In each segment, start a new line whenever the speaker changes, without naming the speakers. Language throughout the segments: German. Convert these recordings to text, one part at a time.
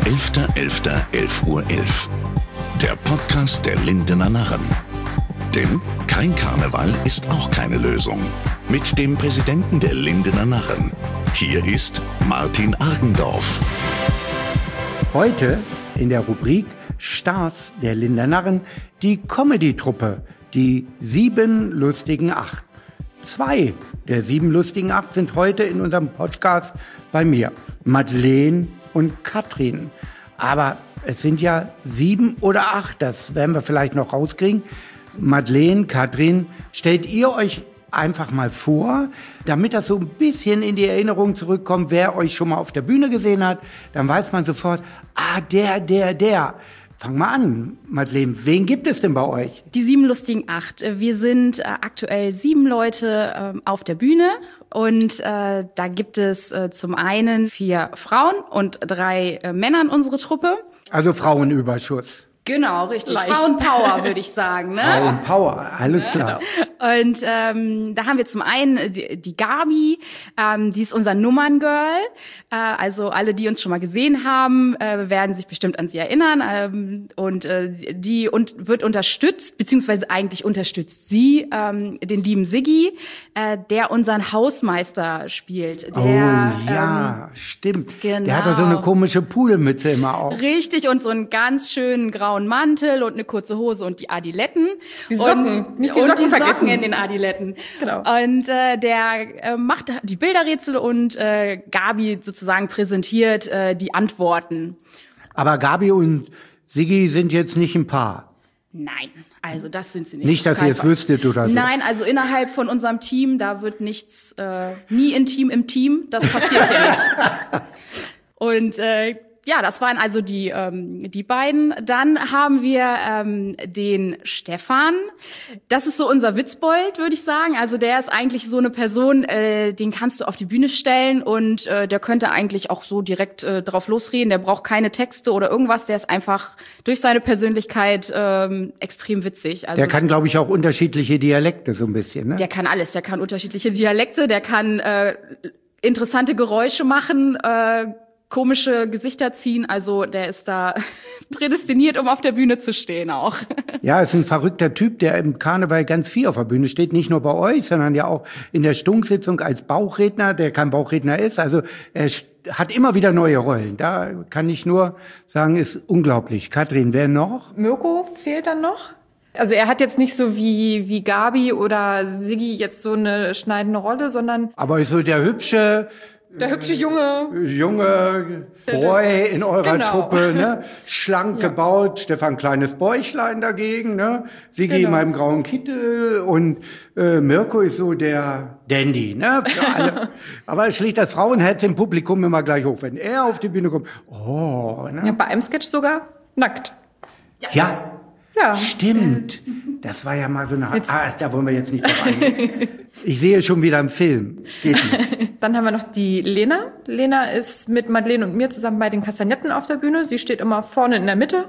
11.11. 11:11 Uhr. Der Podcast der Lindener Narren. Denn kein Karneval ist auch keine Lösung. Mit dem Präsidenten der Lindener Narren. Hier ist Martin Argendorf.
Heute in der Rubrik Stars der Lindener Narren die Comedy-Truppe, die 7 lustigen 8. 2 der 7 lustigen 8 sind heute in unserem Podcast bei mir, Madeleine und Katrin. Aber es sind ja 7 oder 8, das werden wir vielleicht noch rauskriegen. Madeleine, Katrin, stellt ihr euch einfach mal vor, damit das so ein bisschen in die Erinnerung zurückkommt, wer euch schon mal auf der Bühne gesehen hat, dann weiß man sofort, der. Fang mal an, Madeleine. Wen gibt es denn bei euch?
Die 7 lustigen 8. Wir sind aktuell 7 Leute auf der Bühne und da gibt es zum einen 4 Frauen und 3 Männer in unsere Truppe.
Also Frauenüberschuss.
Genau, richtig. Frauenpower, würde ich sagen. Ne?
Frauenpower, alles klar.
Genau. Und da haben wir zum einen die Gabi, die ist unser Nummerngirl. Also alle, die uns schon mal gesehen haben, werden sich bestimmt an sie erinnern. Die wird unterstützt, beziehungsweise eigentlich unterstützt sie den lieben Siggi, der unseren Hausmeister spielt.
Stimmt.
Genau.
Der hat doch so eine komische Pudelmütze immer auf.
Richtig, und so einen ganz schönen grauen Mantel und eine kurze Hose und die Adiletten.
Die Socken, nicht die Socken vergessen.
In den Adiletten.
Genau.
Und der macht die Bilderrätsel und Gabi sozusagen präsentiert die Antworten.
Aber Gabi und Siggi sind jetzt nicht ein Paar.
Nein, also das sind sie nicht.
Nicht, dass ihr es wüsstet oder so.
Nein, also innerhalb von unserem Team, da wird nichts, nie intim im Team, das passiert hier nicht. Und ja, das waren also die beiden. Dann haben wir den Stefan. Das ist so unser Witzbold, würde ich sagen. Also der ist eigentlich so eine Person, den kannst du auf die Bühne stellen und der könnte eigentlich auch so direkt drauf losreden. Der braucht keine Texte oder irgendwas. Der ist einfach durch seine Persönlichkeit extrem witzig. Also,
der kann, glaube ich, auch unterschiedliche Dialekte so ein bisschen, ne?
Der kann alles. Der kann unterschiedliche Dialekte. Der kann interessante Geräusche machen, komische Gesichter ziehen, also der ist da prädestiniert, um auf der Bühne zu stehen auch.
Ja, ist ein verrückter Typ, der im Karneval ganz viel auf der Bühne steht, nicht nur bei euch, sondern ja auch in der Stunksitzung als Bauchredner, der kein Bauchredner ist, also er hat immer wieder neue Rollen. Da kann ich nur sagen, ist unglaublich. Katrin, wer noch?
Mirko fehlt dann noch. Also er hat jetzt nicht so wie Gabi oder Siggi jetzt so eine schneidende Rolle, sondern...
Aber ist so der hübsche junge Boy in eurer Truppe, ne? Schlank gebaut, Stefan kleines Bäuchlein dagegen, ne? Sigi in meinem grauen Kittel und Mirko ist so der Dandy, ne? Für alle. Aber es schlägt das Frauenherz im Publikum immer gleich hoch, wenn er auf die Bühne kommt. Oh, ne?
Ja, bei einem Sketch sogar nackt.
Ja. Stimmt. Das war ja mal so eine... da wollen wir jetzt nicht drauf eingehen. Ich sehe schon wieder einen Film. Geht nicht.
Dann haben wir noch die Lena. Lena ist mit Madeleine und mir zusammen bei den Kastagnetten auf der Bühne. Sie steht immer vorne in der Mitte.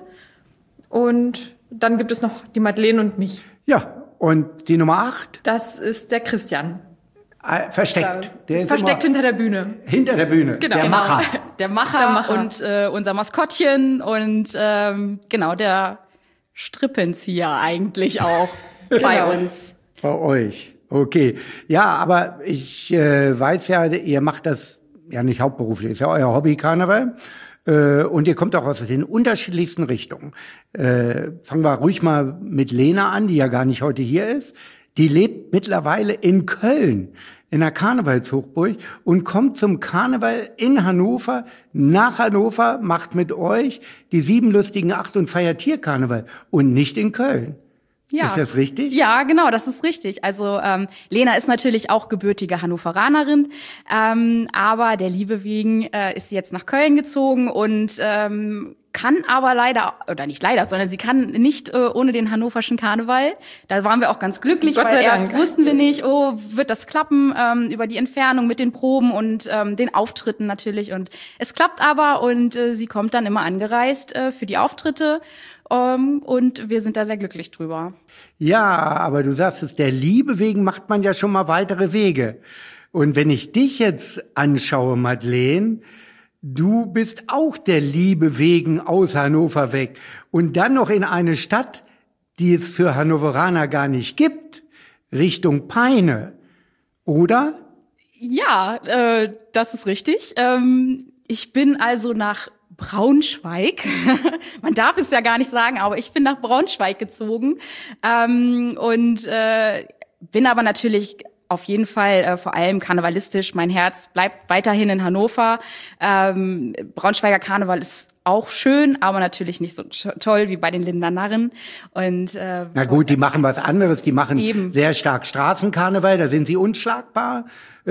Und dann gibt es noch die Madeleine und mich.
Ja, und die Nummer 8?
Das ist der Christian.
Versteckt. Der ist
versteckt hinter der Bühne.
Hinter der Bühne.
Genau.
Der Macher.
Und unser Maskottchen und genau, der Strippenzieher eigentlich auch bei uns.
Bei euch. Okay. Ja, aber ich weiß ja, ihr macht das ja nicht hauptberuflich, ist ja euer Hobby Karneval. Und ihr kommt auch aus den unterschiedlichsten Richtungen. Fangen wir ruhig mal mit Lena an, die ja gar nicht heute hier ist. Die lebt mittlerweile in Köln, in der Karnevalshochburg und kommt zum Karneval in Hannover, nach Hannover, macht mit euch die 7 lustigen 8 und feiert hier Karneval und nicht in Köln. Ja. Ist das richtig?
Ja, genau, das ist richtig. Also Lena ist natürlich auch gebürtige Hannoveranerin, aber der Liebe wegen ist sie jetzt nach Köln gezogen und kann aber leider, oder nicht leider, sondern sie kann nicht ohne den hannoverschen Karneval. Da waren wir auch ganz glücklich, weil erst wussten wir nicht, wird das klappen über die Entfernung mit den Proben und den Auftritten natürlich. Und es klappt aber und sie kommt dann immer angereist für die Auftritte. Und wir sind da sehr glücklich drüber.
Ja, aber du sagst es, der Liebe wegen macht man ja schon mal weitere Wege. Und wenn ich dich jetzt anschaue, Madeleine, du bist auch der Liebe wegen aus Hannover weg und dann noch in eine Stadt, die es für Hannoveraner gar nicht gibt, Richtung Peine, oder?
Ja, das ist richtig. Ich bin also nach Braunschweig. Man darf es ja gar nicht sagen, aber ich bin nach Braunschweig gezogen und bin aber natürlich auf jeden Fall vor allem karnevalistisch. Mein Herz bleibt weiterhin in Hannover. Braunschweiger Karneval ist auch schön, aber natürlich nicht so toll wie bei den Lindener Narren. Und
na gut, die machen was anderes. Die machen
eben
sehr stark Straßenkarneval. Da sind sie unschlagbar.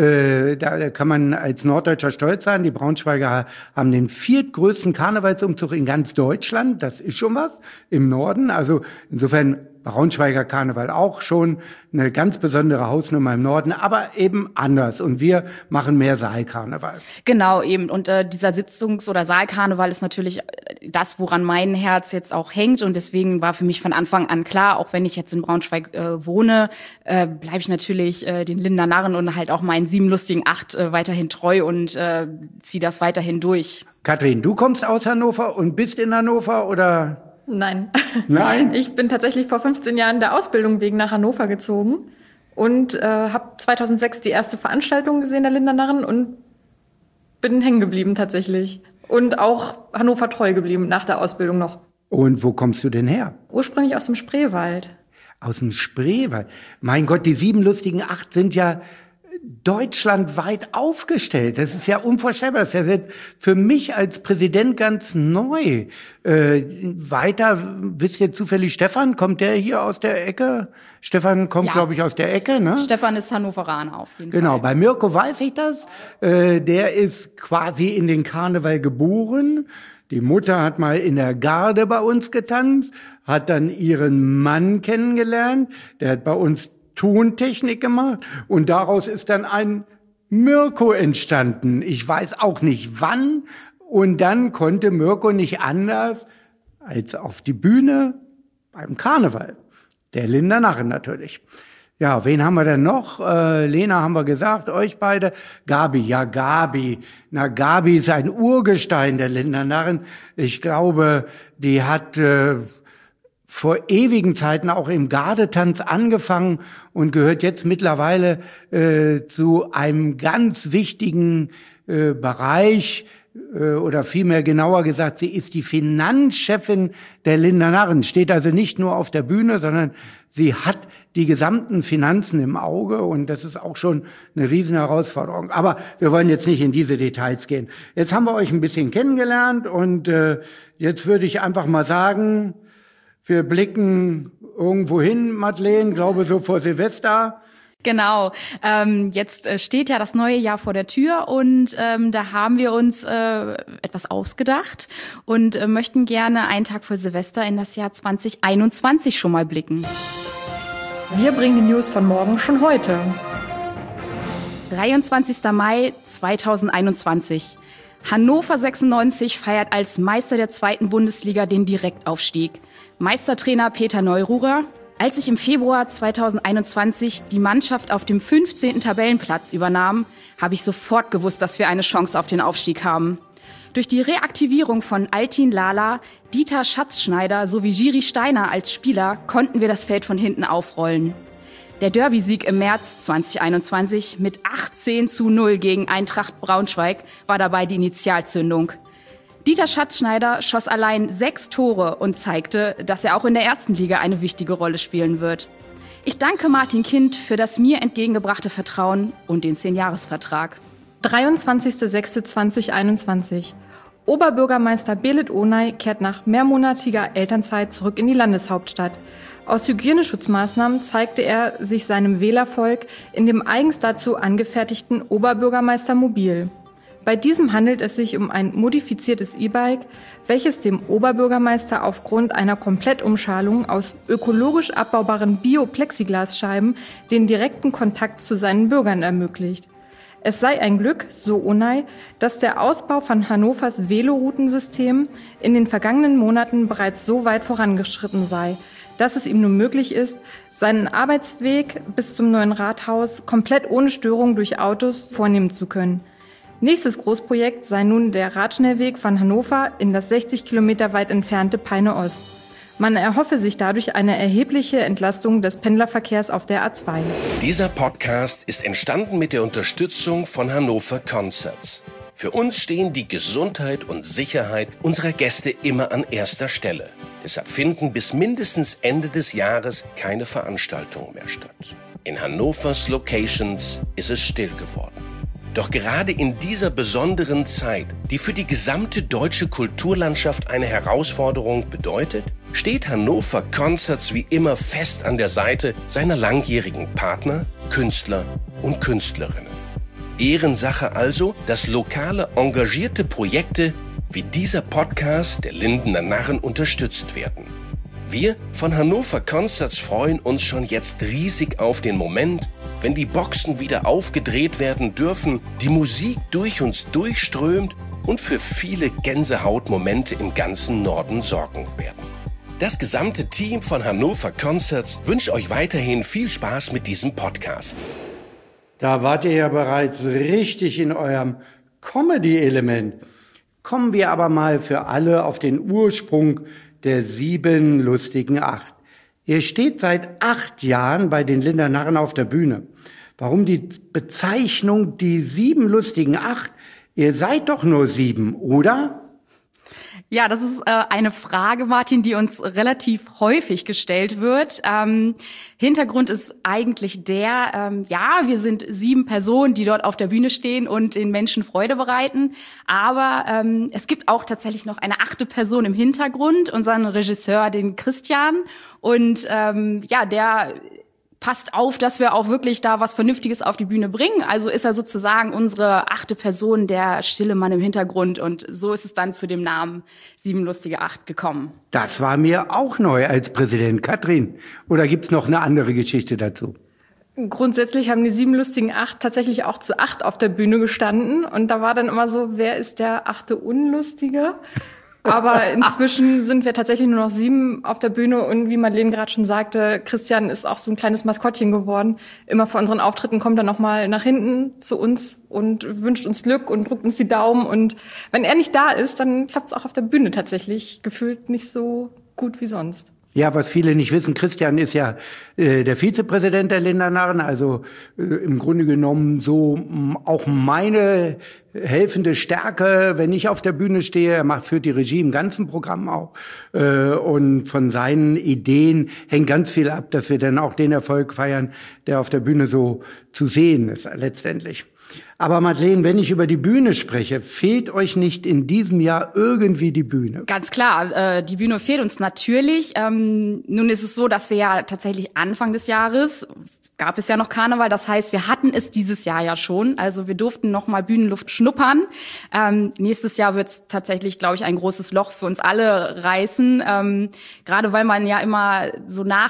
Da kann man als Norddeutscher stolz sein. Die Braunschweiger haben den 4. größten Karnevalsumzug in ganz Deutschland. Das ist schon was im Norden. Also insofern Braunschweiger Karneval auch schon eine ganz besondere Hausnummer im Norden, aber eben anders. Und wir machen mehr Saalkarneval.
Genau, eben. Und dieser Sitzungs- oder Saalkarneval ist natürlich das, woran mein Herz jetzt auch hängt. Und deswegen war für mich von Anfang an klar, auch wenn ich jetzt in Braunschweig wohne, bleibe ich natürlich den Lindener Narren und halt auch meinen 7 lustigen 8 weiterhin treu und ziehe das weiterhin durch.
Katrin, du kommst aus Hannover und bist in Hannover, oder?
Nein.
Nein?
Ich bin tatsächlich vor 15 Jahren der Ausbildung wegen nach Hannover gezogen und habe 2006 die erste Veranstaltung gesehen der Lindener Narren und bin hängen geblieben tatsächlich. Und auch Hannover treu geblieben nach der Ausbildung noch.
Und wo kommst du denn her?
Ursprünglich aus dem Spreewald.
Aus dem Spreewald? Mein Gott, die 7 lustigen 8 sind ja deutschlandweit aufgestellt. Das ist ja unvorstellbar. Das ist ja für mich als Präsident ganz neu. Weiter, wisst ihr zufällig, Stefan, kommt der hier aus der Ecke? Stefan kommt, glaube ich, aus der Ecke, ne?
Stefan ist Hannoveraner auf jeden Fall.
Genau, bei Mirko weiß ich das. Der ist quasi in den Karneval geboren. Die Mutter hat mal in der Garde bei uns getanzt, hat dann ihren Mann kennengelernt. Der hat bei uns Tontechnik gemacht und daraus ist dann ein Mirko entstanden. Ich weiß auch nicht wann. Und dann konnte Mirko nicht anders als auf die Bühne beim Karneval. Der Lindener Narren natürlich. Ja, wen haben wir denn noch? Lena haben wir gesagt, euch beide. Gabi, ja Gabi. Na, Gabi ist ein Urgestein der Lindener Narren. Ich glaube, die hat vor ewigen Zeiten auch im Gardetanz angefangen und gehört jetzt mittlerweile zu einem ganz wichtigen Bereich, oder vielmehr genauer gesagt, sie ist die Finanzchefin der Lindener Narren. Steht also nicht nur auf der Bühne, sondern sie hat die gesamten Finanzen im Auge und das ist auch schon eine riesen Herausforderung. Aber wir wollen jetzt nicht in diese Details gehen. Jetzt haben wir euch ein bisschen kennengelernt und jetzt würde ich einfach mal sagen, wir blicken irgendwo hin, Madeleine, glaube so vor Silvester.
Genau. Jetzt steht ja das neue Jahr vor der Tür und da haben wir uns etwas ausgedacht und möchten gerne einen Tag vor Silvester in das Jahr 2021 schon mal blicken.
Wir bringen die News von morgen schon heute.
23. Mai 2021. Hannover 96 feiert als Meister der 2. Bundesliga den Direktaufstieg. Meistertrainer Peter Neururer. Als ich im Februar 2021 die Mannschaft auf dem 15. Tabellenplatz übernahm, habe ich sofort gewusst, dass wir eine Chance auf den Aufstieg haben. Durch die Reaktivierung von Altin Lala, Dieter Schatzschneider sowie Giri Steiner als Spieler konnten wir das Feld von hinten aufrollen. Der Derby-Sieg im März 2021 mit 18:0 gegen Eintracht Braunschweig war dabei die Initialzündung. Dieter Schatzschneider schoss allein 6 Tore und zeigte, dass er auch in der 1. Liga eine wichtige Rolle spielen wird. Ich danke Martin Kind für das mir entgegengebrachte Vertrauen und den 10-Jahres-Vertrag.
23.06.2021. Oberbürgermeister Belit Onay kehrt nach mehrmonatiger Elternzeit zurück in die Landeshauptstadt. Aus Hygieneschutzmaßnahmen zeigte er sich seinem Wählervolk in dem eigens dazu angefertigten Oberbürgermeistermobil. Bei diesem handelt es sich um ein modifiziertes E-Bike, welches dem Oberbürgermeister aufgrund einer Komplettumschalung aus ökologisch abbaubaren Bio-Plexiglasscheiben den direkten Kontakt zu seinen Bürgern ermöglicht. Es sei ein Glück, so Onay, dass der Ausbau von Hannovers Veloroutensystem in den vergangenen Monaten bereits so weit vorangeschritten sei, dass es ihm nun möglich ist, seinen Arbeitsweg bis zum neuen Rathaus komplett ohne Störung durch Autos vornehmen zu können. Nächstes Großprojekt sei nun der Radschnellweg von Hannover in das 60 Kilometer weit entfernte Peine Ost. Man erhoffe sich dadurch eine erhebliche Entlastung des Pendlerverkehrs auf der A2.
Dieser Podcast ist entstanden mit der Unterstützung von Hannover Concerts. Für uns stehen die Gesundheit und Sicherheit unserer Gäste immer an erster Stelle. Deshalb finden bis mindestens Ende des Jahres keine Veranstaltungen mehr statt. In Hannovers Locations ist es still geworden. Doch gerade in dieser besonderen Zeit, die für die gesamte deutsche Kulturlandschaft eine Herausforderung bedeutet, steht Hannover Concerts wie immer fest an der Seite seiner langjährigen Partner, Künstler und Künstlerinnen. Ehrensache also, dass lokale engagierte Projekte wie dieser Podcast der Lindener Narren unterstützt werden. Wir von Hannover Concerts freuen uns schon jetzt riesig auf den Moment, wenn die Boxen wieder aufgedreht werden dürfen, die Musik durch uns durchströmt und für viele Gänsehautmomente im ganzen Norden sorgen werden. Das gesamte Team von Hannover Concerts wünscht euch weiterhin viel Spaß mit diesem Podcast.
Da wart ihr ja bereits richtig in eurem Comedy-Element. Kommen wir aber mal für alle auf den Ursprung der 7 lustigen 8. Ihr steht seit 8 Jahren bei den Lindener Narren auf der Bühne. Warum die Bezeichnung die 7 lustigen 8? Ihr seid doch nur 7, oder?
Ja, das ist eine Frage, Martin, die uns relativ häufig gestellt wird. Hintergrund ist eigentlich der, wir sind 7 Personen, die dort auf der Bühne stehen und den Menschen Freude bereiten. Aber es gibt auch tatsächlich noch eine 8. Person im Hintergrund, unseren Regisseur, den Christian. Und der passt auf, dass wir auch wirklich da was Vernünftiges auf die Bühne bringen. Also ist er sozusagen unsere 8. Person, der stille Mann im Hintergrund. Und so ist es dann zu dem Namen 7 lustige 8 gekommen.
Das war mir auch neu als Präsident. Katrin, oder gibt's noch eine andere Geschichte dazu?
Grundsätzlich haben die 7 lustigen 8 tatsächlich auch zu 8 auf der Bühne gestanden. Und da war dann immer so, wer ist der 8. Unlustige? Aber inzwischen sind wir tatsächlich nur noch 7 auf der Bühne und wie Madeleine gerade schon sagte, Christian ist auch so ein kleines Maskottchen geworden. Immer vor unseren Auftritten kommt er noch mal nach hinten zu uns und wünscht uns Glück und drückt uns die Daumen. Und wenn er nicht da ist, dann klappt es auch auf der Bühne tatsächlich gefühlt nicht so gut wie sonst.
Ja, was viele nicht wissen, Christian ist ja der Vizepräsident der Lindener Narren, also im Grunde genommen so auch meine helfende Stärke, wenn ich auf der Bühne stehe. Er führt die Regie im ganzen Programm auch. Und von seinen Ideen hängt ganz viel ab, dass wir dann auch den Erfolg feiern, der auf der Bühne so zu sehen ist letztendlich. Aber Madeleine, wenn ich über die Bühne spreche, fehlt euch nicht in diesem Jahr irgendwie die Bühne?
Ganz klar, die Bühne fehlt uns natürlich. Nun ist es so, dass wir ja tatsächlich Anfang des Jahres gab es ja noch Karneval. Das heißt, wir hatten es dieses Jahr ja schon. Also wir durften noch mal Bühnenluft schnuppern. Nächstes Jahr wird es tatsächlich, glaube ich, ein großes Loch für uns alle reißen. Gerade weil man ja immer so nach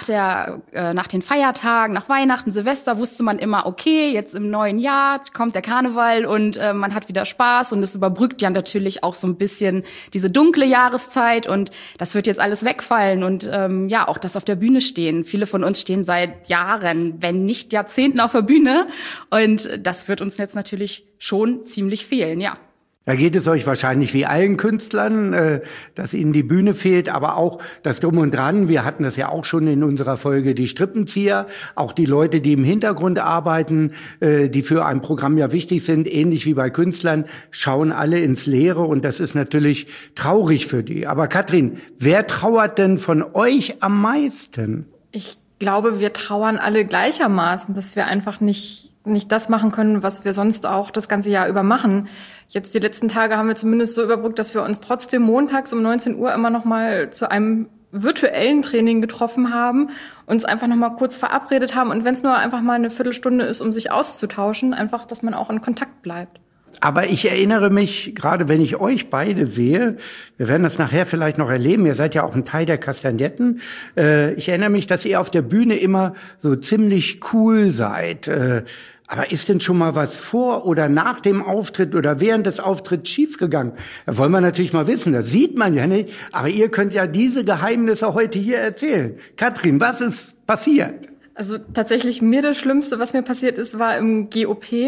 den Feiertagen, nach Weihnachten, Silvester, wusste man immer, okay, jetzt im neuen Jahr kommt der Karneval und man hat wieder Spaß. Und es überbrückt ja natürlich auch so ein bisschen diese dunkle Jahreszeit. Und das wird jetzt alles wegfallen. Und auch das auf der Bühne stehen. Viele von uns stehen seit Jahren, wenn nicht Jahrzehnten auf der Bühne. Und das wird uns jetzt natürlich schon ziemlich fehlen, ja.
Da geht es euch wahrscheinlich wie allen Künstlern, dass ihnen die Bühne fehlt, aber auch das Drum und Dran. Wir hatten das ja auch schon in unserer Folge, die Strippenzieher, auch die Leute, die im Hintergrund arbeiten, die für ein Programm ja wichtig sind, ähnlich wie bei Künstlern, schauen alle ins Leere und das ist natürlich traurig für die. Aber Katrin, wer trauert denn von euch am meisten?
Ich glaube, wir trauern alle gleichermaßen, dass wir einfach nicht das machen können, was wir sonst auch das ganze Jahr über machen. Jetzt die letzten Tage haben wir zumindest so überbrückt, dass wir uns trotzdem montags um 19 Uhr immer noch mal zu einem virtuellen Training getroffen haben, uns einfach noch mal kurz verabredet haben und wenn es nur einfach mal eine Viertelstunde ist, um sich auszutauschen, einfach, dass man auch in Kontakt bleibt.
Aber ich erinnere mich, gerade wenn ich euch beide sehe, wir werden das nachher vielleicht noch erleben, ihr seid ja auch ein Teil der Kastagnetten, ich erinnere mich, dass ihr auf der Bühne immer so ziemlich cool seid. Aber ist denn schon mal was vor oder nach dem Auftritt oder während des Auftritts schiefgegangen? Das wollen wir natürlich mal wissen, das sieht man ja nicht. Aber ihr könnt ja diese Geheimnisse heute hier erzählen. Katrin, was ist passiert?
Also tatsächlich mir das Schlimmste, was mir passiert ist, war im GOP,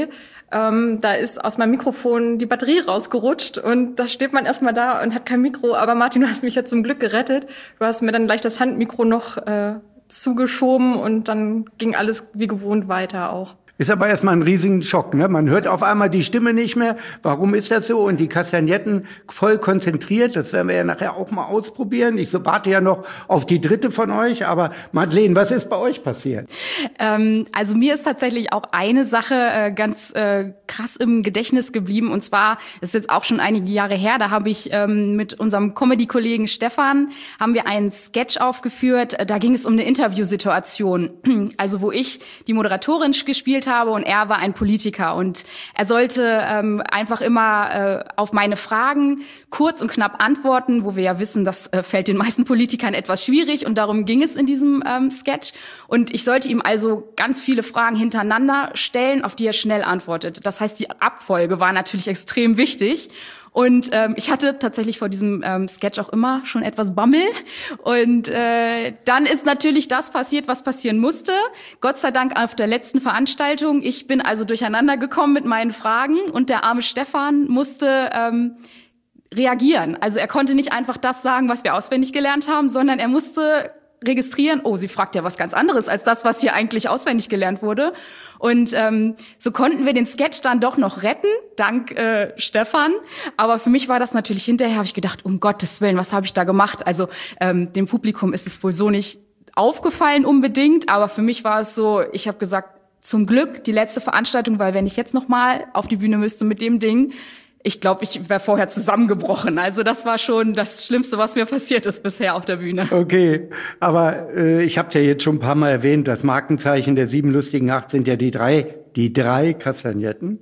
Da ist aus meinem Mikrofon die Batterie rausgerutscht und da steht man erstmal da und hat kein Mikro. Aber Martin, du hast mich ja zum Glück gerettet. Du hast mir dann gleich das Handmikro noch zugeschoben und dann ging alles wie gewohnt weiter auch.
Ist aber erstmal ein riesigen Schock, ne? Man hört auf einmal die Stimme nicht mehr. Warum ist das so? Und die Kastagnetten voll konzentriert. Das werden wir ja nachher auch mal ausprobieren. Ich warte ja noch auf die dritte von euch. Aber Madeleine, was ist bei euch passiert?
Also mir ist tatsächlich auch eine Sache ganz krass im Gedächtnis geblieben. Und zwar, das ist jetzt auch schon einige Jahre her, da habe ich mit unserem Comedy-Kollegen Stefan, haben wir einen Sketch aufgeführt. Da ging es um eine Interviewsituation. Also wo ich die Moderatorin gespielt habe und er war ein Politiker und er sollte einfach immer auf meine Fragen kurz und knapp antworten, wo wir ja wissen, das fällt den meisten Politikern etwas schwierig und darum ging es in diesem Sketch und ich sollte ihm also ganz viele Fragen hintereinander stellen, auf die er schnell antwortet. Das heißt, die Abfolge war natürlich extrem wichtig. Und ich hatte tatsächlich vor diesem Sketch auch immer schon etwas Bammel. Und dann ist natürlich das passiert, was passieren musste. Gott sei Dank auf der letzten Veranstaltung. Ich bin also durcheinander gekommen mit meinen Fragen und der arme Stefan musste reagieren. Also er konnte nicht einfach das sagen, was wir auswendig gelernt haben, sondern er musste registrieren, oh, sie fragt ja was ganz anderes als das, was hier eigentlich auswendig gelernt wurde. Und so konnten wir den Sketch dann doch noch retten, dank Stefan. Aber für mich war das natürlich hinterher, habe ich gedacht, um Gottes Willen, was habe ich da gemacht? Also dem Publikum ist es wohl so nicht aufgefallen unbedingt, aber für mich war es so, ich habe gesagt, zum Glück die letzte Veranstaltung, weil wenn ich jetzt noch mal auf die Bühne müsste mit dem Ding, ich glaube, ich wäre vorher zusammengebrochen. Also das war schon das Schlimmste, was mir passiert ist bisher auf der Bühne.
Okay, aber ich habe ja jetzt schon ein paar Mal erwähnt, das Markenzeichen der 7 lustigen 8 sind ja die drei Kastagnetten.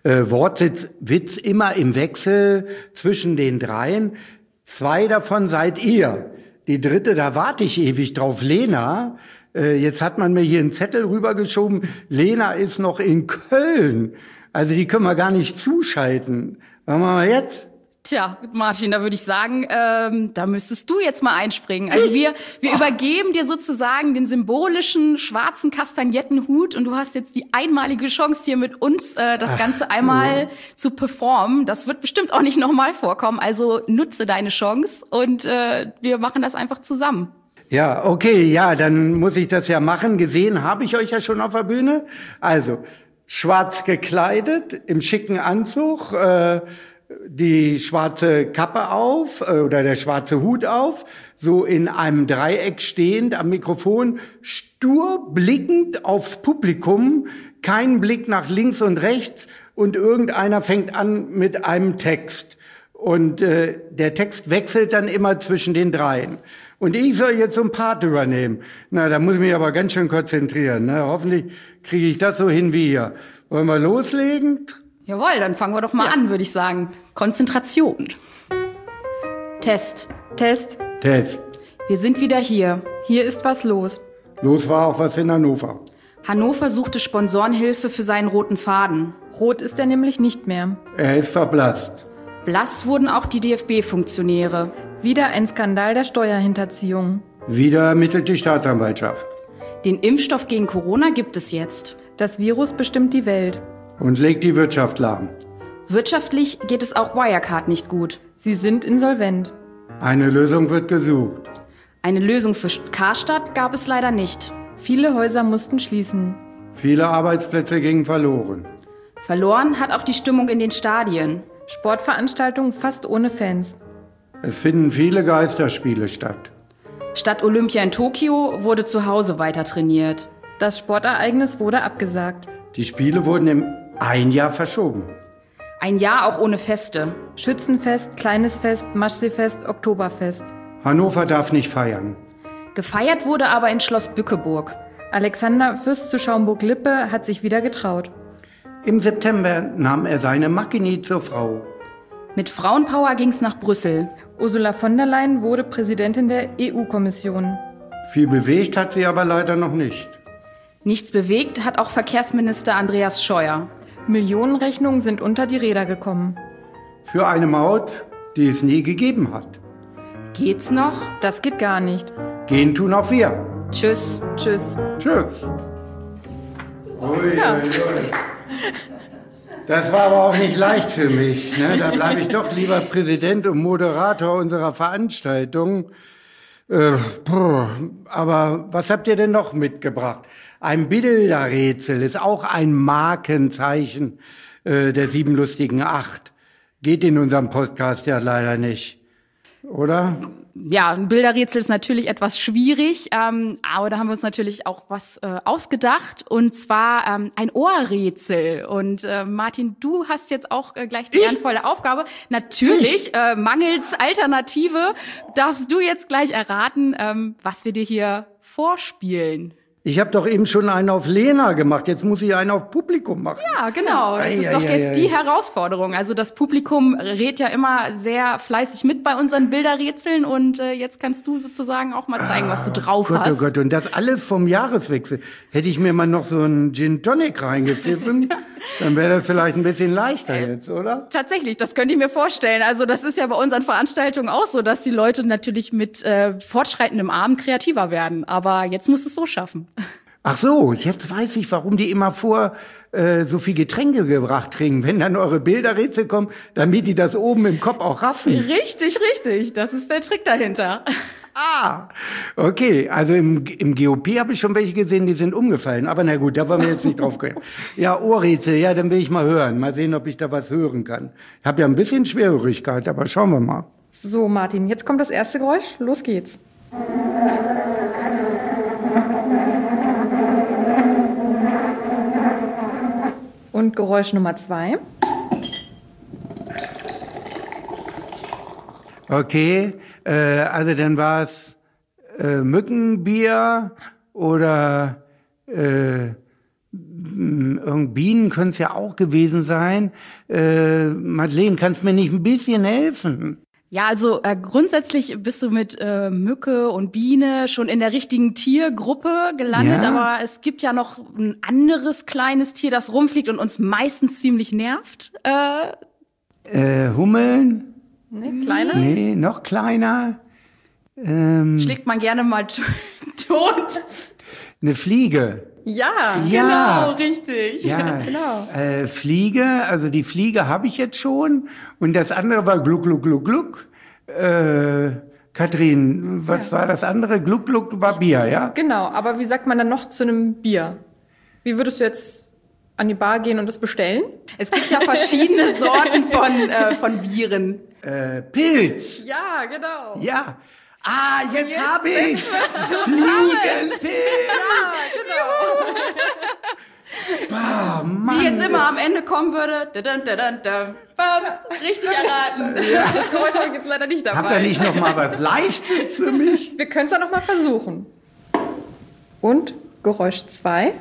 Wortwitz immer im Wechsel zwischen den dreien. 2 davon seid ihr. Die dritte, da warte ich ewig drauf, Lena. Jetzt hat man mir hier einen Zettel rübergeschoben. Lena ist noch in Köln. Also die können wir gar nicht zuschalten. Was machen wir jetzt?
Tja, Martin, da würde ich sagen, da müsstest du jetzt mal einspringen. Also wir übergeben dir sozusagen den symbolischen schwarzen Kastagnettenhut und du hast jetzt die einmalige Chance, hier mit uns das Ganze einmal zu performen. Das wird bestimmt auch nicht nochmal vorkommen. Also nutze deine Chance und wir machen das einfach zusammen.
Ja, okay, ja, dann muss ich das ja machen. Gesehen habe ich euch ja schon auf der Bühne. Also schwarz gekleidet, im schicken Anzug, die schwarze Kappe auf oder der schwarze Hut auf, so in einem Dreieck stehend am Mikrofon, stur blickend aufs Publikum, kein Blick nach links und rechts und irgendeiner fängt an mit einem Text. Und der Text wechselt dann immer zwischen den dreien. Und ich soll jetzt so ein Part übernehmen. Na, da muss ich mich aber ganz schön konzentrieren. Ne? Hoffentlich kriege ich das so hin wie ihr. Wollen wir loslegen?
Jawohl, dann fangen wir doch mal an, würde ich sagen. Konzentration. Test.
Test.
Test.
Wir sind wieder hier.
Hier ist was los.
Los war auch was in Hannover.
Hannover suchte Sponsorenhilfe für seinen roten Faden.
Rot ist er nämlich nicht mehr.
Er ist verblasst.
Blass wurden auch die DFB-Funktionäre.
Wieder ein Skandal der Steuerhinterziehung.
Wieder ermittelt die Staatsanwaltschaft.
Den Impfstoff gegen Corona gibt es jetzt.
Das Virus bestimmt die Welt.
Und legt die Wirtschaft lahm.
Wirtschaftlich geht es auch Wirecard nicht gut.
Sie sind insolvent.
Eine Lösung wird gesucht.
Eine Lösung für Karstadt gab es leider nicht.
Viele Häuser mussten schließen.
Viele Arbeitsplätze gingen verloren.
Verloren hat auch die Stimmung in den Stadien.
Sportveranstaltungen fast ohne Fans.
Es finden viele Geisterspiele statt.
Statt Olympia in Tokio wurde zu Hause weiter trainiert.
Das Sportereignis wurde abgesagt.
Die Spiele wurden um ein Jahr verschoben.
Ein Jahr auch ohne Feste.
Schützenfest, Kleines Fest, Maschseefest, Oktoberfest.
Hannover darf nicht feiern.
Gefeiert wurde aber in Schloss Bückeburg.
Alexander Fürst zu Schaumburg-Lippe hat sich wieder getraut.
Im September nahm er seine Makini zur Frau.
Mit Frauenpower ging's nach Brüssel.
Ursula von der Leyen wurde Präsidentin der EU-Kommission.
Viel bewegt hat sie aber leider noch nicht.
Nichts bewegt hat auch Verkehrsminister Andreas Scheuer.
Millionenrechnungen sind unter die Räder gekommen.
Für eine Maut, die es nie gegeben hat.
Geht's noch?
Das geht gar nicht.
Gehen tun auch wir.
Tschüss.
Tschüss.
Tschüss. Ui,
Ja.
ui, ui. Das war aber auch nicht leicht für mich. Ne? Da bleibe ich doch lieber Präsident und Moderator unserer Veranstaltung. Aber was habt ihr denn noch mitgebracht? Ein Bilderrätsel ist auch ein Markenzeichen der 7 lustigen 8. Geht in unserem Podcast ja leider nicht, oder?
Ja, ein Bilderrätsel ist natürlich etwas schwierig, aber da haben wir uns natürlich auch was ausgedacht, und zwar ein Ohrrätsel. Und Martin, du hast jetzt auch gleich die ehrenvolle Aufgabe. Natürlich, mangels Alternative, darfst du jetzt gleich erraten, was wir dir hier vorspielen.
Ich habe doch eben schon einen auf Lena gemacht, jetzt muss ich einen auf Publikum machen.
Ja, genau. Das ist doch jetzt die Herausforderung. Also das Publikum rät ja immer sehr fleißig mit bei unseren Bilderrätseln, und jetzt kannst du sozusagen auch mal zeigen, was du drauf hast.
Oh Gott, und das alles vom Jahreswechsel. Hätte ich mir mal noch so einen Gin Tonic reingepfiffen, dann wäre das vielleicht ein bisschen leichter jetzt, oder?
Tatsächlich, das könnte ich mir vorstellen. Also das ist ja bei unseren Veranstaltungen auch so, dass die Leute natürlich mit fortschreitendem Abend kreativer werden. Aber jetzt musst du es so schaffen.
Ach so, jetzt weiß ich, warum die immer so viel Getränke gebracht kriegen, wenn dann eure Bilderrätsel kommen, damit die das oben im Kopf auch raffen.
Richtig, richtig. Das ist der Trick dahinter.
Ah, okay. Also im GOP habe ich schon welche gesehen, die sind umgefallen. Aber na gut, da wollen wir jetzt nicht drauf kommen. Ja, Ohrrätsel, ja, dann will ich mal hören. Mal sehen, ob ich da was hören kann. Ich habe ja ein bisschen Schwerhörigkeit, aber schauen wir mal.
So, Martin, jetzt kommt das erste Geräusch. Los geht's. Und Geräusch Nummer 2.
Okay, also dann war es Mückenbier oder Bienen können es ja auch gewesen sein. Madeleine, kannst du mir nicht ein bisschen helfen?
Ja, also grundsätzlich bist du mit Mücke und Biene schon in der richtigen Tiergruppe gelandet,
Ja?
aber es gibt ja noch ein anderes kleines Tier, das rumfliegt und uns meistens ziemlich nervt.
Hummeln?
Nee, kleiner?
Nee, noch kleiner.
Schlägt man gerne mal tot.
Eine Fliege.
Ja,
Ja.
Genau, richtig.
Ja,
genau.
Fliege, also die Fliege habe ich jetzt schon. Und das andere war Gluck, Gluck, Gluck, Gluck. Katrin, was war das andere? Gluck, Gluck war Bier, ja?
Genau, aber wie sagt man dann noch zu einem Bier? Wie würdest du jetzt an die Bar gehen und das bestellen?
Es gibt ja verschiedene Sorten von Bieren.
Pilz.
Ja, genau.
Ja. Ah, jetzt habe ich Fliegenpilz. Bah, Mann.
Wie jetzt immer am Ende kommen würde. Richtig erraten.
Das Geräusch habe ich jetzt leider nicht dabei.
Habt ihr nicht noch mal was Leichtes für mich?
Wir können es ja noch mal versuchen. Und Geräusch 2.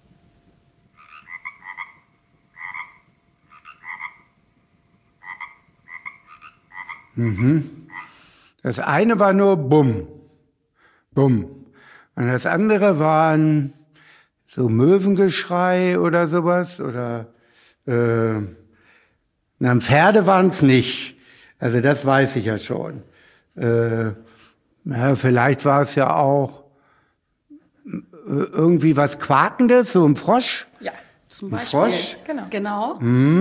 Das eine war nur Bumm. Bumm. Und das andere waren so Möwengeschrei oder sowas. Oder Pferde waren es nicht. Also das weiß ich ja schon. Vielleicht war es ja auch irgendwie was Quakendes, so ein Frosch.
Ja, zum
Ein
Beispiel.
Frosch?
Genau.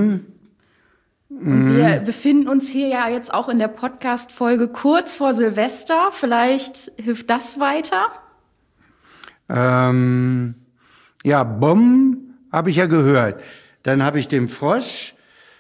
Und wir befinden uns hier ja jetzt auch in der Podcast-Folge kurz vor Silvester. Vielleicht hilft das weiter?
Ja, Bumm habe ich ja gehört. Dann habe ich den Frosch.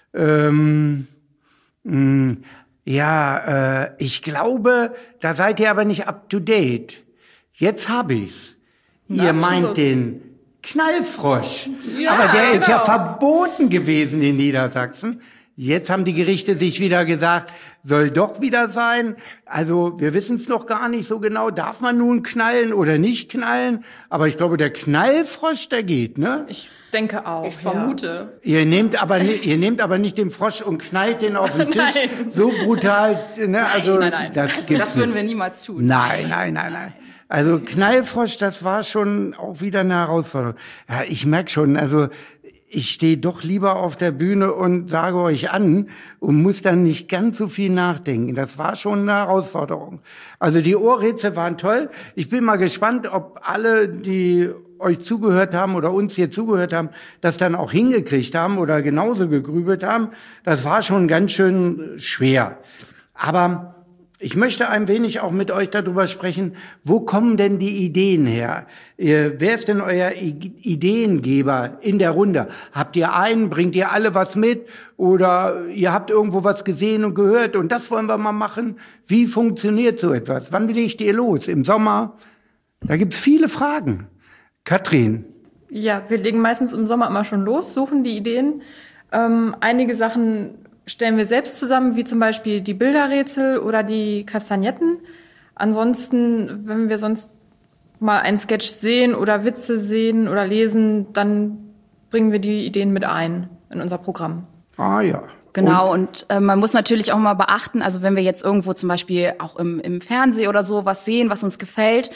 Ich glaube, da seid ihr aber nicht up to date. Jetzt habe ich's. Ihr meint den Knallfrosch.
Ja,
aber der ist ja
genau.
verboten gewesen in Niedersachsen. Jetzt haben die Gerichte sich wieder gesagt, soll doch wieder sein. Also wir wissen es noch gar nicht so genau. Darf man nun knallen oder nicht knallen? Aber ich glaube, der Knallfrosch, der geht, ne?
Ich denke auch.
Ich vermute.
Ihr nehmt aber nicht den Frosch und knallt den auf den Tisch.
Nein.
So brutal, ne? Also
Nein.
das gibt's
Das würden
nicht.
wir niemals tun.
Nein. Also Knallfrosch, das war schon auch wieder eine Herausforderung. Ja, ich merk schon, also ich stehe doch lieber auf der Bühne und sage euch an und muss dann nicht ganz so viel nachdenken. Das war schon eine Herausforderung. Also die Ohrrätsel waren toll. Ich bin mal gespannt, ob alle, die euch zugehört haben oder uns hier zugehört haben, das dann auch hingekriegt haben oder genauso gegrübelt haben, das war schon ganz schön schwer. Aber ich möchte ein wenig auch mit euch darüber sprechen, wo kommen denn die Ideen her? Wer ist denn euer Ideengeber in der Runde? Habt ihr einen, bringt ihr alle was mit oder ihr habt irgendwo was gesehen und gehört und das wollen wir mal machen? Wie funktioniert so etwas? Wann legt ihr los? Im Sommer? Da gibt's viele Fragen. Katrin?
Ja, wir legen meistens im Sommer immer schon los, suchen die Ideen. Einige Sachen stellen wir selbst zusammen, wie zum Beispiel die Bilderrätsel oder die Kastagnetten. Ansonsten, wenn wir sonst mal einen Sketch sehen oder Witze sehen oder lesen, dann bringen wir die Ideen mit ein in unser Programm.
Ah ja.
Genau, und man muss natürlich auch mal beachten, also wenn wir jetzt irgendwo zum Beispiel auch im Fernsehen oder so was sehen, was uns gefällt,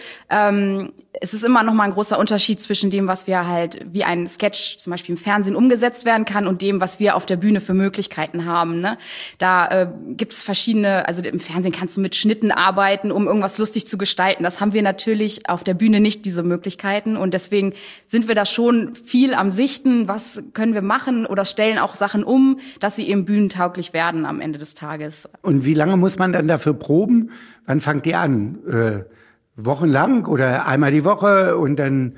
es ist immer noch mal ein großer Unterschied zwischen dem, was wir halt, wie ein Sketch zum Beispiel im Fernsehen umgesetzt werden kann und dem, was wir auf der Bühne für Möglichkeiten haben. Ne? Da gibt es verschiedene, also im Fernsehen kannst du mit Schnitten arbeiten, um irgendwas lustig zu gestalten. Das haben wir natürlich auf der Bühne nicht, diese Möglichkeiten. Und deswegen sind wir da schon viel am Sichten, was können wir machen oder stellen auch Sachen um, dass sie eben bühnentauglich werden am Ende des Tages.
Und wie lange muss man dann dafür proben? Wann fangt ihr an? Wochenlang oder einmal die Woche und dann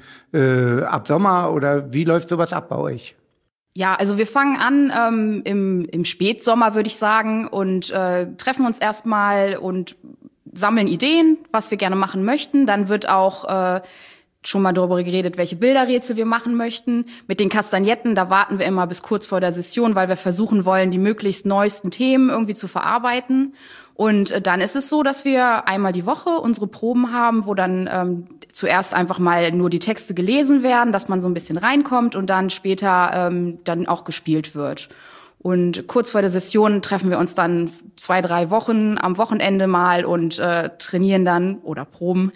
ab Sommer oder wie läuft sowas ab bei euch?
Ja, also wir fangen an im Spätsommer, würde ich sagen, und treffen uns erstmal und sammeln Ideen, was wir gerne machen möchten. Dann wird auch schon mal darüber geredet, welche Bilderrätsel wir machen möchten. Mit den Kastagnetten, da warten wir immer bis kurz vor der Session, weil wir versuchen wollen, die möglichst neuesten Themen irgendwie zu verarbeiten. Und dann ist es so, dass wir einmal die Woche unsere Proben haben, wo dann zuerst einfach mal nur die Texte gelesen werden, dass man so ein bisschen reinkommt und dann später dann auch gespielt wird. Und kurz vor der Session treffen wir uns dann 2-3 Wochen am Wochenende mal und trainieren dann oder proben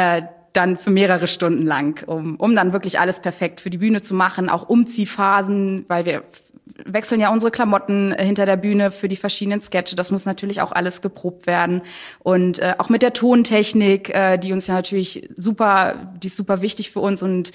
dann für mehrere Stunden lang, um dann wirklich alles perfekt für die Bühne zu machen, auch Umziehphasen, weil wir wechseln ja unsere Klamotten hinter der Bühne für die verschiedenen Sketche. Das muss natürlich auch alles geprobt werden. Und auch mit der Tontechnik, die uns ja natürlich die ist super wichtig für uns. Und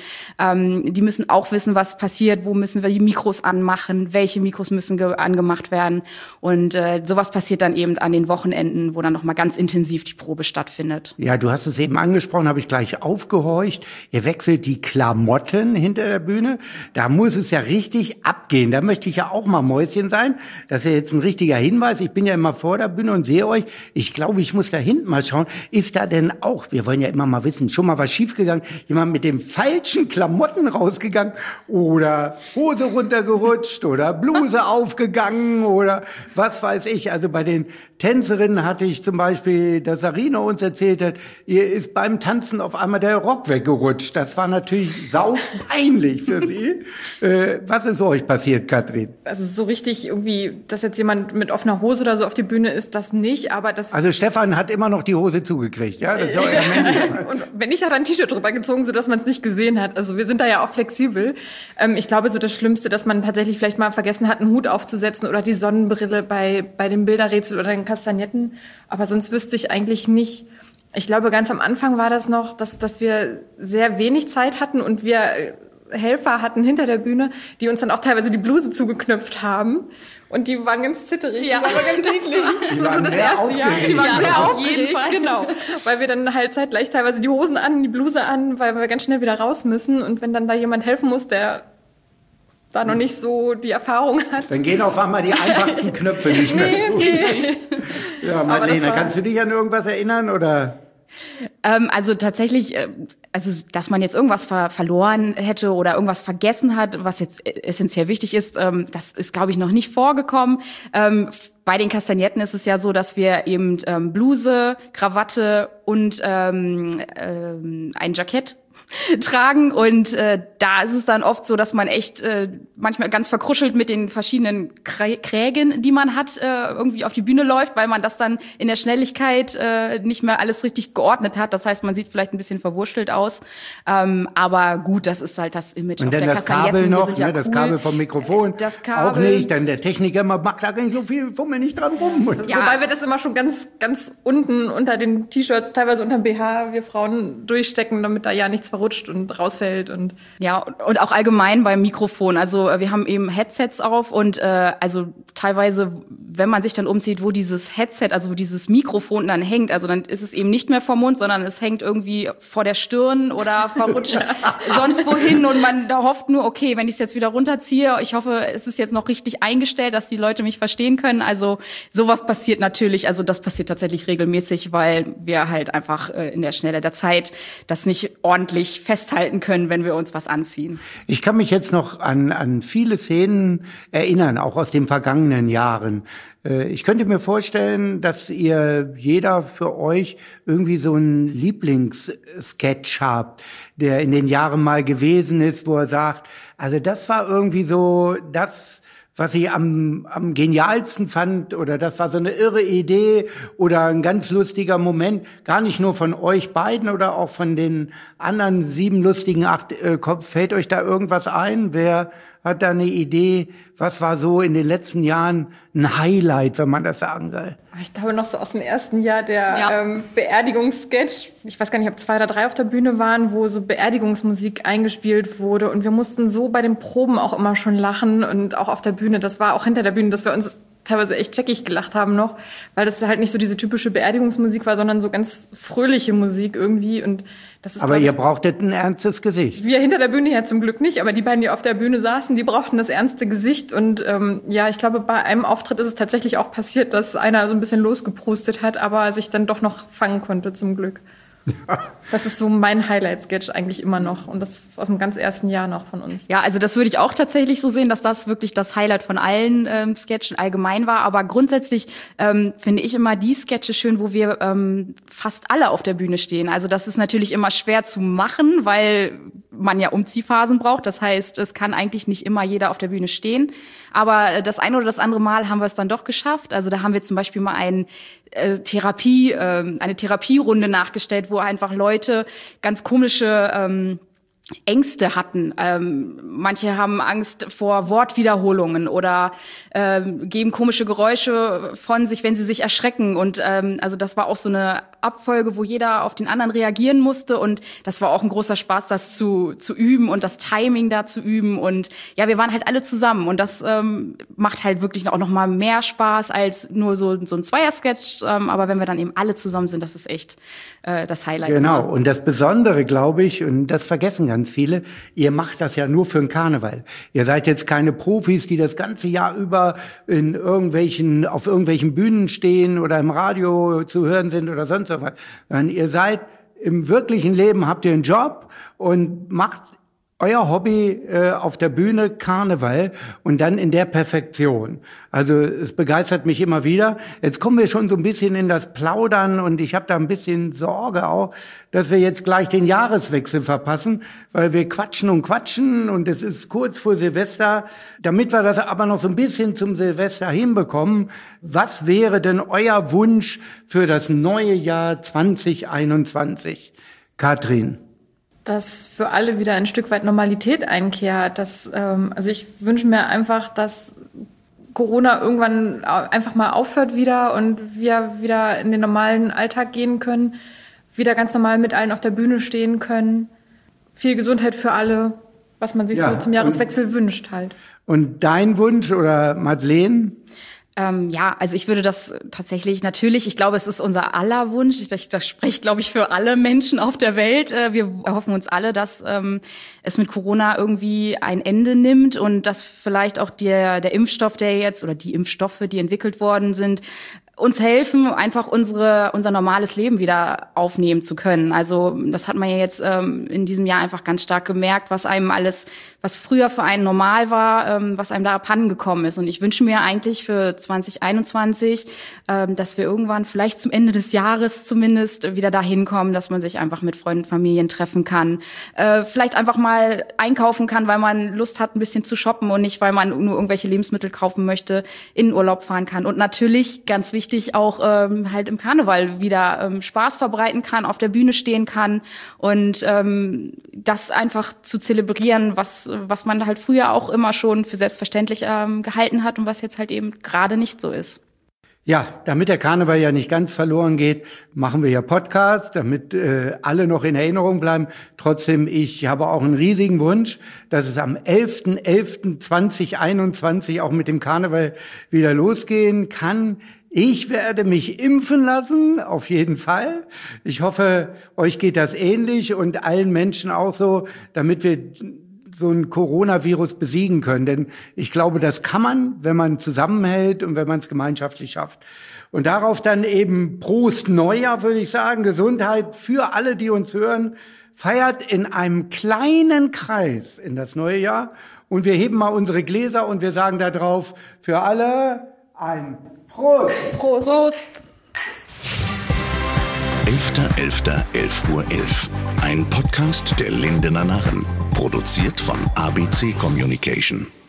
die müssen auch wissen, was passiert, wo müssen wir die Mikros anmachen, welche Mikros müssen angemacht werden. Und sowas passiert dann eben an den Wochenenden, wo dann nochmal ganz intensiv die Probe stattfindet.
Ja, du hast es eben angesprochen, habe ich gleich aufgehorcht. Ihr wechselt die Klamotten hinter der Bühne. Da muss es ja richtig abgehen. Da möchte ich ja auch mal Mäuschen sein. Das ist ja jetzt ein richtiger Hinweis. Ich bin ja immer vor der Bühne und sehe euch. Ich glaube, ich muss da hinten mal schauen. Ist da denn auch, wir wollen ja immer mal wissen, schon mal was schiefgegangen? Jemand mit den falschen Klamotten rausgegangen oder Hose runtergerutscht oder Bluse aufgegangen oder was weiß ich. Also bei den Tänzerinnen hatte ich zum Beispiel, dass Sarina uns erzählt hat, ihr ist beim Tanzen auf einmal der Rock weggerutscht. Das war natürlich saupeinlich für sie. Was ist euch passiert, Katrin?
Also so richtig irgendwie, dass jetzt jemand mit offener Hose oder so auf die Bühne ist, das nicht, aber das...
Also Stefan hat immer noch die Hose zugekriegt, ja? Das ist ja euer
Und wenn nicht, hat er ein T-Shirt drüber gezogen, sodass man es nicht gesehen hat. Also wir sind da ja auch flexibel. Ich glaube, so das Schlimmste, dass man tatsächlich vielleicht mal vergessen hat, einen Hut aufzusetzen oder die Sonnenbrille bei dem Bilderrätsel oder den Kastagnetten. Aber sonst wüsste ich eigentlich nicht. Ich glaube, ganz am Anfang war das noch, dass wir sehr wenig Zeit hatten und wir Helfer hatten hinter der Bühne, die uns dann auch teilweise die Bluse zugeknöpft haben. Und die waren ganz zitterig. Ja, die waren ganz niedlich.
Die waren das erste Jahr.
Die waren sehr
auf jeden Fall.
Genau. Weil wir dann halt zeitgleich teilweise die Hosen an, die Bluse an, weil wir ganz schnell wieder raus müssen. Und wenn dann da jemand helfen muss, der da noch nicht so die Erfahrung hat.
Dann gehen auf einmal die einfachsten Knöpfe nicht mehr zu. Nee. Ja, Marlene, kannst du dich an irgendwas erinnern, oder?
Also tatsächlich, also dass man jetzt irgendwas verloren hätte oder irgendwas vergessen hat, was jetzt essentiell wichtig ist, das ist, glaube ich, noch nicht vorgekommen. Bei den Kastagnetten ist es ja so, dass wir eben Bluse, Krawatte und ein Jackett tragen und da ist es dann oft so, dass man echt manchmal ganz verkruschelt mit den verschiedenen Krägen, die man hat, irgendwie auf die Bühne läuft, weil man das dann in der Schnelligkeit nicht mehr alles richtig geordnet hat. Das heißt, man sieht vielleicht ein bisschen verwurschtelt aus. Aber gut, das ist halt das Image.
Und dann das Kabel noch, ne, das Kabel vom Mikrofon auch nicht. Dann der Techniker macht da gar nicht so viel, fummel nicht dran rum.
Wobei wir das immer schon ganz, ganz unten unter den T-Shirts, teilweise unter dem BH, wir Frauen durchstecken, damit da ja nichts verrutscht und rausfällt. Und
auch allgemein beim Mikrofon. Also wir haben eben Headsets auf und also teilweise, wenn man sich dann umzieht, wo dieses Headset, also wo dieses Mikrofon dann hängt, also dann ist es eben nicht mehr vom Mund, sondern es hängt irgendwie vor der Stirn oder verrutscht sonst wohin und man da hofft nur, okay, wenn ich es jetzt wieder runterziehe, ich hoffe, es ist jetzt noch richtig eingestellt, dass die Leute mich verstehen können. Also sowas passiert natürlich, also das passiert tatsächlich regelmäßig, weil wir halt einfach in der Schnelle der Zeit das nicht ordentlich festhalten können, wenn wir uns was anziehen.
Ich kann mich jetzt noch an viele Szenen erinnern, auch aus den vergangenen Jahren. Ich könnte mir vorstellen, dass ihr jeder für euch irgendwie so einen Lieblingssketch habt, der in den Jahren mal gewesen ist, wo er sagt, also das war irgendwie so das, was ich am genialsten fand, oder das war so eine irre Idee oder ein ganz lustiger Moment, gar nicht nur von euch beiden oder auch von den anderen 7 lustigen 8 fällt euch da irgendwas ein? Wer hat da eine Idee? Was war so in den letzten Jahren ein Highlight, wenn man das sagen will?
Ich glaube noch so aus dem ersten Jahr der Beerdigungssketch. Ich weiß gar nicht, ob 2 oder 3 auf der Bühne waren, wo so Beerdigungsmusik eingespielt wurde. Und wir mussten so bei den Proben auch immer schon lachen und auch auf der Bühne. Das war auch hinter der Bühne, dass wir uns teilweise echt checkig gelacht haben noch, weil das halt nicht so diese typische Beerdigungsmusik war, sondern so ganz fröhliche Musik irgendwie. Und das ist,
aber ihr brauchtet ein ernstes Gesicht.
Wir hinter der Bühne ja zum Glück nicht, aber die beiden, die auf der Bühne saßen, die brauchten das ernste Gesicht. Und ich glaube, bei einem Auftritt ist es tatsächlich auch passiert, dass einer so ein bisschen losgeprustet hat, aber sich dann doch noch fangen konnte, zum Glück. Das ist so mein Highlight-Sketch eigentlich immer noch. Und das ist aus dem ganz ersten Jahr noch von uns.
Ja, also das würde ich auch tatsächlich so sehen, dass das wirklich das Highlight von allen Sketchen allgemein war. Aber grundsätzlich finde ich immer die Sketche schön, wo wir fast alle auf der Bühne stehen. Also das ist natürlich immer schwer zu machen, weil man ja Umziehphasen braucht. Das heißt, es kann eigentlich nicht immer jeder auf der Bühne stehen. Aber das eine oder das andere Mal haben wir es dann doch geschafft. Also da haben wir zum Beispiel mal eine Therapierunde nachgestellt, wo einfach Leute ganz komische Ängste hatten. Manche haben Angst vor Wortwiederholungen oder geben komische Geräusche von sich, wenn sie sich erschrecken. Und also das war auch so eine Abfolge, wo jeder auf den anderen reagieren musste. Und das war auch ein großer Spaß, das zu üben und das Timing da zu üben. Und ja, wir waren halt alle zusammen. Und das macht halt wirklich auch noch mal mehr Spaß als nur so ein Zweier-Sketch. Aber wenn wir dann eben alle zusammen sind, das ist echt das Highlight.
Genau. Und das Besondere, glaube ich, und das vergessen ganz viele, ihr macht das ja nur für den Karneval. Ihr seid jetzt keine Profis, die das ganze Jahr über auf irgendwelchen Bühnen stehen oder im Radio zu hören sind oder sonst was. Sondern ihr seid im wirklichen Leben, habt ihr einen Job und macht euer Hobby auf der Bühne Karneval und dann in der Perfektion. Also es begeistert mich immer wieder. Jetzt kommen wir schon so ein bisschen in das Plaudern und ich habe da ein bisschen Sorge auch, dass wir jetzt gleich den Jahreswechsel verpassen, weil wir quatschen und es ist kurz vor Silvester. Damit wir das aber noch so ein bisschen zum Silvester hinbekommen, was wäre denn euer Wunsch für das neue Jahr 2021? Katrin?
Dass für alle wieder ein Stück weit Normalität einkehrt. Also ich wünsche mir einfach, dass Corona irgendwann einfach mal aufhört wieder und wir wieder in den normalen Alltag gehen können, wieder ganz normal mit allen auf der Bühne stehen können. Viel Gesundheit für alle, was man sich so zum Jahreswechsel wünscht halt.
Und dein Wunsch oder Madeleine?
Also ich würde das tatsächlich natürlich, ich glaube, es ist unser aller Wunsch, das spricht, glaube ich, für alle Menschen auf der Welt. Wir hoffen uns alle, dass es mit Corona irgendwie ein Ende nimmt und dass vielleicht auch der Impfstoff, oder die Impfstoffe, die entwickelt worden sind, uns helfen, einfach unser normales Leben wieder aufnehmen zu können. Also das hat man ja jetzt in diesem Jahr einfach ganz stark gemerkt, was früher für einen normal war, was einem da abhanden gekommen ist. Und ich wünsche mir eigentlich für 2021, dass wir irgendwann vielleicht zum Ende des Jahres zumindest wieder dahin kommen, dass man sich einfach mit Freunden, Familien treffen kann. Vielleicht einfach mal einkaufen kann, weil man Lust hat, ein bisschen zu shoppen und nicht, weil man nur irgendwelche Lebensmittel kaufen möchte, in den Urlaub fahren kann. Und natürlich, ganz wichtig, richtig auch halt im Karneval wieder Spaß verbreiten kann, auf der Bühne stehen kann und das einfach zu zelebrieren, was man halt früher auch immer schon für selbstverständlich gehalten hat und was jetzt halt eben gerade nicht so ist.
Ja, damit der Karneval ja nicht ganz verloren geht, machen wir ja Podcasts, damit alle noch in Erinnerung bleiben. Trotzdem, ich habe auch einen riesigen Wunsch, dass es am 11.11.2021 auch mit dem Karneval wieder losgehen kann. Ich werde mich impfen lassen, auf jeden Fall. Ich hoffe, euch geht das ähnlich und allen Menschen auch so, damit wir so ein Coronavirus besiegen können. Denn ich glaube, das kann man, wenn man zusammenhält und wenn man es gemeinschaftlich schafft. Und darauf dann eben Prost Neujahr, würde ich sagen, Gesundheit für alle, die uns hören. Feiert in einem kleinen Kreis in das neue Jahr. Und wir heben mal unsere Gläser und wir sagen da drauf für alle ein Prost.
Prost. Prost.
11.11.11.11 Uhr. Ein Podcast der Lindener Narren. Produziert von ABC Communication.